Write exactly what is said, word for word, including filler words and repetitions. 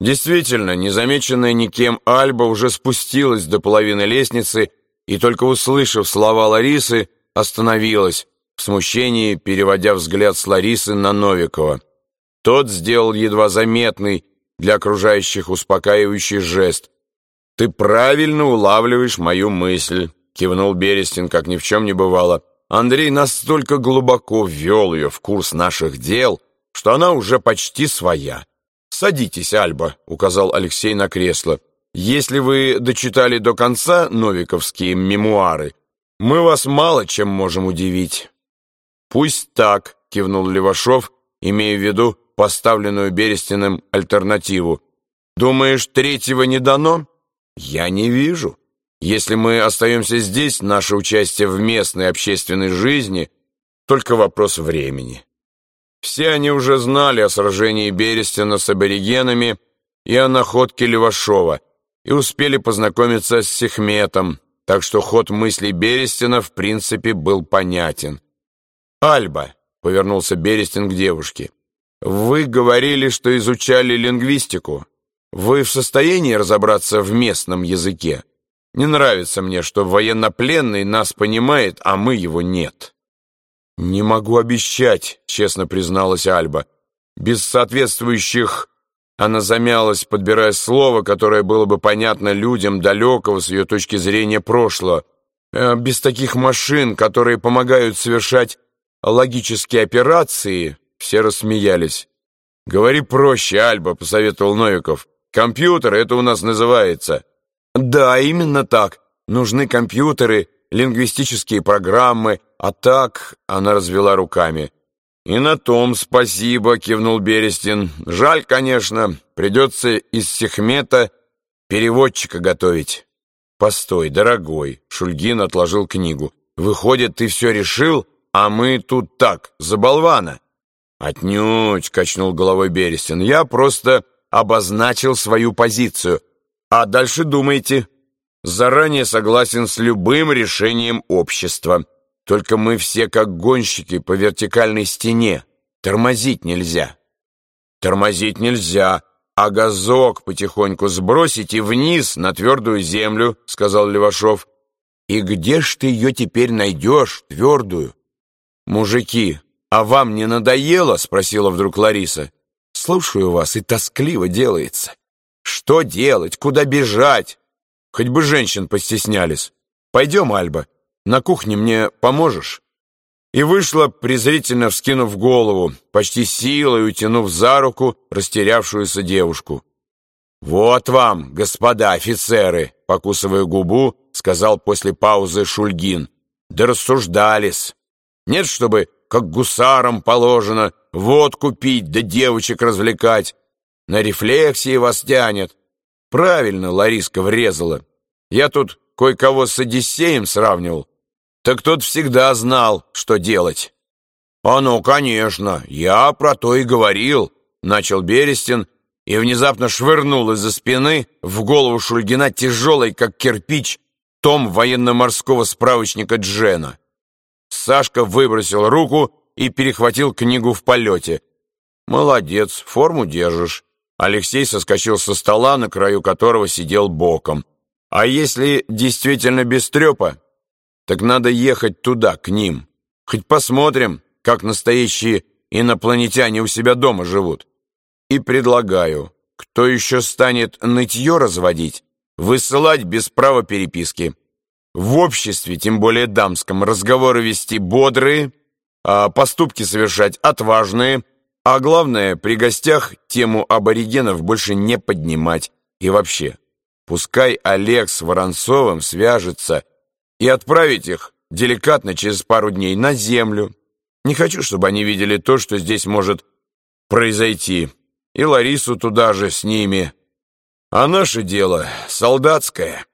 Действительно, незамеченная никем Альба уже спустилась до половины лестницы и, только услышав слова Ларисы, остановилась, в смущении переводя взгляд с Ларисы на Новикова. Тот сделал едва заметный для окружающих успокаивающий жест. «Ты правильно улавливаешь мою мысль», — кивнул Берестин, как ни в чем не бывало. «Андрей настолько глубоко ввел ее в курс наших дел, что она уже почти своя». «Садитесь, Альба», — указал Алексей на кресло. «Если вы дочитали до конца новиковские мемуары, мы вас мало чем можем удивить». «Пусть так», — кивнул Левашов, имея в виду поставленную Берестиным альтернативу. «Думаешь, третьего не дано?» «Я не вижу. Если мы остаемся здесь, наше участие в местной общественной жизни — только вопрос времени». Все они уже знали о сражении Берестина с аборигенами и о находке Левашова, и успели познакомиться с Сехметом, так что ход мыслей Берестина в принципе был понятен. «Альба», — повернулся Берестин к девушке, — «вы говорили, что изучали лингвистику. Вы в состоянии разобраться в местном языке? Не нравится мне, что военнопленный нас понимает, а мы его нет». «Не могу обещать», — честно призналась Альба. «Без соответствующих...» Она замялась, подбирая слово, которое было бы понятно людям далекого с ее точки зрения прошлого. «Без таких машин, которые помогают совершать логические операции...» Все рассмеялись. «Говори проще, Альба», — посоветовал Новиков. «Компьютер — это у нас называется». «Да, именно так. Нужны компьютеры, лингвистические программы, а так...» — она развела руками. «И на том спасибо», — кивнул Берестин. «Жаль, конечно, придется из Сехмета переводчика готовить». «Постой, дорогой», — Шульгин отложил книгу. «Выходит, ты все решил, а мы тут так, за болвана». «Отнюдь», — качнул головой Берестин. «Я просто обозначил свою позицию. А дальше думайте. Заранее согласен с любым решением общества. Только мы все как гонщики по вертикальной стене. Тормозить нельзя». «Тормозить нельзя, а газок потихоньку сбросить и вниз на твердую землю», — сказал Левашов. «И где ж ты ее теперь найдешь, твердую?» «Мужики, а вам не надоело?» — спросила вдруг Лариса. «Слушаю вас, и тоскливо делается. Что делать? Куда бежать? Хоть бы женщин постеснялись. Пойдем, Альба, на кухне мне поможешь?» И вышла, презрительно вскинув голову, почти силой утянув за руку растерявшуюся девушку. «Вот вам, господа офицеры», — покусывая губу, сказал после паузы Шульгин. «Да рассуждались. Нет, чтобы, как гусарам положено, водку пить да девочек развлекать. На рефлексии вас тянет». «Правильно Лариска врезала. Я тут кое-кого с Одиссеем сравнивал. Так тот всегда знал, что делать». «А ну, конечно, я про то и говорил», — начал Берестин и внезапно швырнул из-за спины в голову Шульгина тяжелый, как кирпич, том военно-морского справочника Джена. Сашка выбросил руку и перехватил книгу в полете. «Молодец, форму держишь». Алексей соскочил со стола, на краю которого сидел боком. «А если действительно без трепа, так надо ехать туда, к ним. Хоть посмотрим, как настоящие инопланетяне у себя дома живут. И предлагаю, кто еще станет нытье разводить, высылать без права переписки. В обществе, тем более дамском, разговоры вести бодрые, а поступки совершать отважные, а главное, при гостях тему аборигенов больше не поднимать. И вообще, пускай Олег с Воронцовым свяжется и отправить их деликатно через пару дней на землю. Не хочу, чтобы они видели то, что здесь может произойти. И Ларису туда же с ними. А наше дело солдатское».